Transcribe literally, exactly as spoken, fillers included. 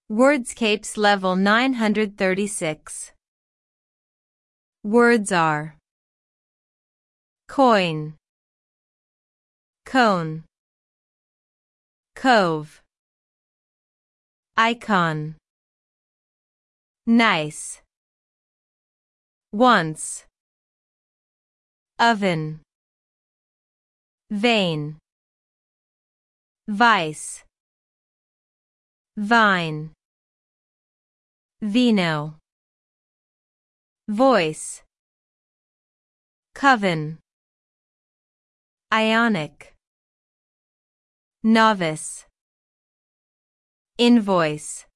Wordscapes level nine hundred thirty-six. Words are coin, cone, cove, icon, nice, once, oven, vein, vice, vine, vino, voice, coven, ionic, novice, invoice.